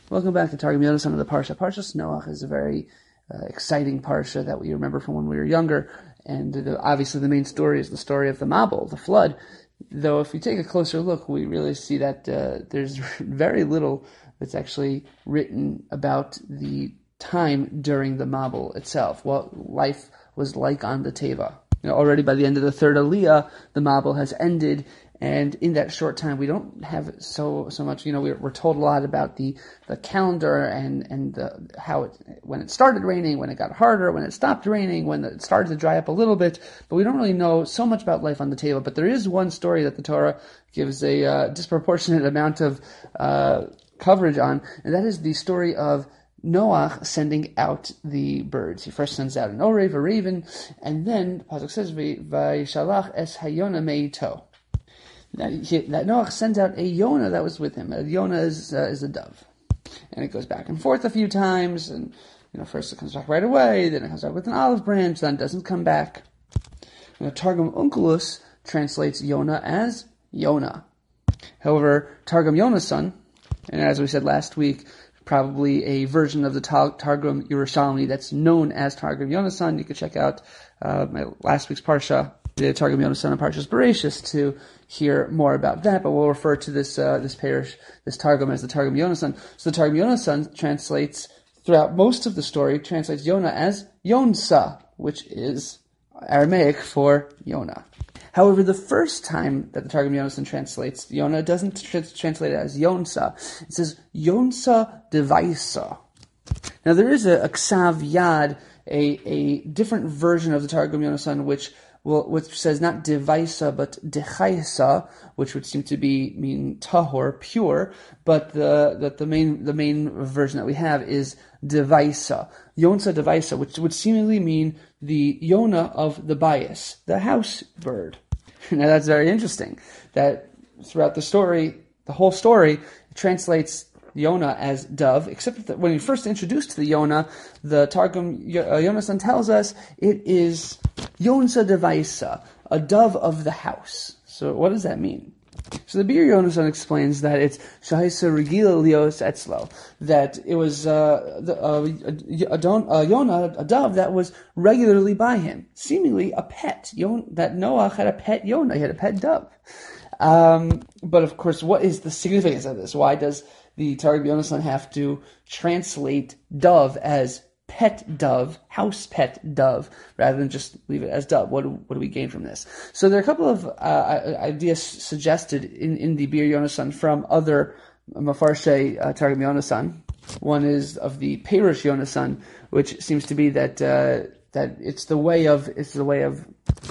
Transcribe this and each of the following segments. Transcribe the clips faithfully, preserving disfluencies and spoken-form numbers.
Welcome back to Targum Yonasan of the Parsha. Parshas Noach is a very uh, exciting Parsha that we remember from when we were younger, and the, obviously the main story is the story of the Mabul, the flood. Though if we take a closer look, we really see that uh, there's very little that's actually written about the time during the Mabul itself, what life was like on the Teva. You know, already by the end of the third Aliyah, the Mabul has ended, and in that short time, we don't have so so much. You know, we're, we're told a lot about the, the calendar and and the, how it when it started raining, when it got harder, when it stopped raining, when it started to dry up a little bit. But we don't really know so much about life on the table. But there is one story that the Torah gives a uh, disproportionate amount of uh, coverage on, and that is the story of Noach sending out the birds. He first sends out an orev, a raven, and then the pasuk says, "Vayishalach es hayona meito." That, he, that Noach sends out a Yonah that was with him. A Yonah is, uh, is a dove. And it goes back and forth a few times, and you know, first it comes back right away, then it comes out with an olive branch, then it doesn't come back. And the Targum Onkelos translates Yonah as Yonah. However, Targum Yonasan, and as we said last week, probably a version of the Tar- Targum Yerushalmi that's known as Targum Yonasan. You can check out uh, my last week's Parsha, the Targum Yonasan and Parshas Bereshis, to hear more about that, but we'll refer to this uh, this parish, this Targum, as the Targum Yonasan. So the Targum Yonasan translates, throughout most of the story, translates Yonah as Yonsa, which is Aramaic for Yonah. However, the first time that the Targum Yonasan translates Yonah, it doesn't tr- translate it as Yonsa. It says Yonsa Devaisa. Now there is a, a Ksav Yad, a, a different version of the Targum Yonasan, which Well, which says not devaisa but dechaisa, which would seem to be mean tahor, pure, but the that the main the main version that we have is devaisa, yonsa devaisa, which would seemingly mean the Yonah of the bias, the house bird. Now that's very interesting. That throughout the story, the whole story, it translates Yonah as dove, except that when we first introduced to the Yonah, the Targum uh, Yonasan tells us it is Yonsa devaisa, a dove of the house. So what does that mean? So the Bir Yonasan explains that it's Shahisa Regila Lios Etzlo, that it was uh, the, uh, a, a, don, a Yonah, a dove that was regularly by him, seemingly a pet. Yon, that Noach had a pet Yonah, he had a pet dove. Um, but of course, what is the significance of this? Why does the Targum Yonasan have to translate dove as pet dove, house pet dove, rather than just leave it as dove? What do, what do we gain from this? So there are a couple of uh, ideas suggested in, in the Bir Yonasan from other Mafarshe uh, Targum Yonasan. One is of the Perush Yonasan, which seems to be that uh, that it's the way of it's the way of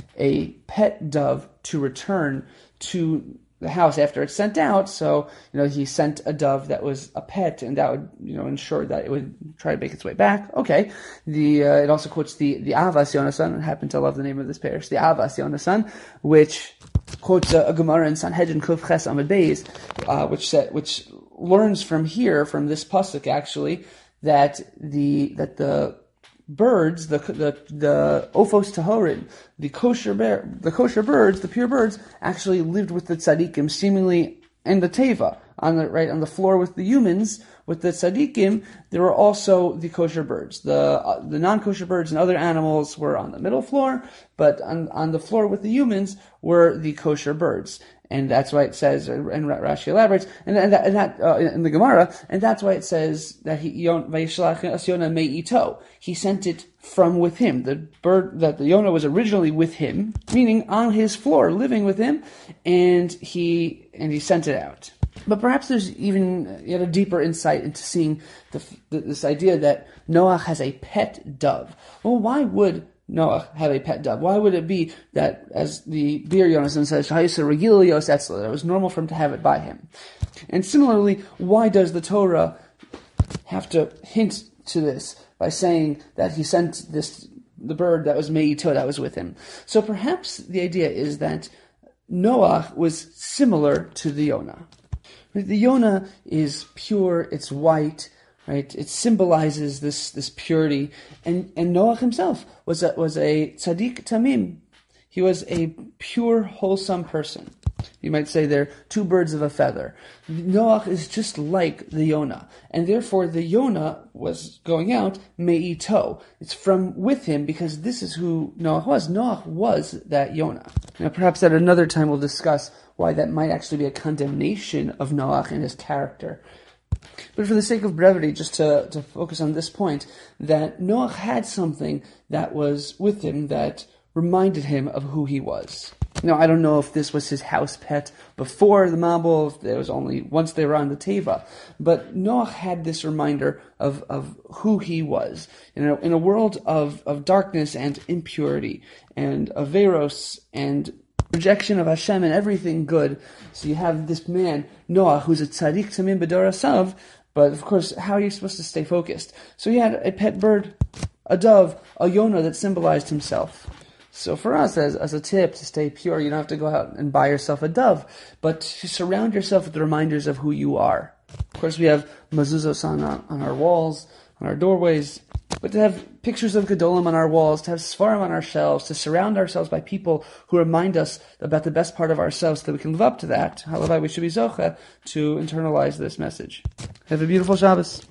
a pet dove to return to the house after it's sent out. So, you know, he sent a dove that was a pet, and that would, you know, ensure that it would try to make its way back. Okay. The uh, it also quotes the the Avas Yonasan. I happen to love the name of this parish, the Avas Yonasan, which quotes a, a Gemara in Sanhedrin Kuf Ches Amud Beis, uh, which said, which learns from here, from this pasuk actually, that the that the birds, the the the ophos tahorin, the kosher bear, the kosher birds, the pure birds, actually lived with the tzaddikim, seemingly in the teva, on the right on the floor with the humans. With the tzaddikim, there were also the kosher birds. The uh, the non-kosher birds and other animals were on the middle floor, but on on the floor with the humans were the kosher birds. And that's why it says, and Rashi elaborates, and, and that, and that uh, in the Gemara, and that's why it says that he Vayishlach es Yonah me'ito. He sent it from with him. The bird, that the Yonah was originally with him, meaning on his floor, living with him, and he and he sent it out. But perhaps there's even yet a deeper insight into seeing the, the, this idea that Noach has a pet dove. Well, why would Noach have a pet dove? Why would it be that, as the Bir Yonasan says, Shahisa Regilios Etzla, that it was normal for him to have it by him? And similarly, why does the Torah have to hint to this by saying that he sent this the bird that was Me'ito, that was with him? So perhaps the idea is that Noach was similar to the Yonah. The Yonah is pure, it's white, right? It symbolizes this, this purity. And, and Noach himself was a, was a tzaddik tamim. He was a pure, wholesome person. You might say they're two birds of a feather. Noach is just like the Yonah, and therefore the Yonah was going out me'ito. It's from with him, because this is who Noach was. Noach was that Yonah. Now, perhaps at another time we'll discuss why that might actually be a condemnation of Noach and his character. But for the sake of brevity, just to, to focus on this point, that Noach had something that was with him that reminded him of who he was. Now, I don't know if this was his house pet before the Mabul, if it was only once they were on the Teva, but Noach had this reminder of, of who he was. In a, in a world of, of darkness and impurity and averos and rejection of Hashem and everything good. So you have this man, Noah, who's a tzaddik tamim b'dorasav, but of course, how are you supposed to stay focused? So he had a pet bird, a dove, a Yonah that symbolized himself. So for us, as, as a tip to stay pure, you don't have to go out and buy yourself a dove, but to surround yourself with the reminders of who you are. Of course, we have mezuzos on, on our walls, on our doorways, but to have pictures of Gedolim on our walls, to have Sfarim on our shelves, to surround ourselves by people who remind us about the best part of ourselves so that we can live up to that. Halavai, we should be zocha to internalize this message. Have a beautiful Shabbos.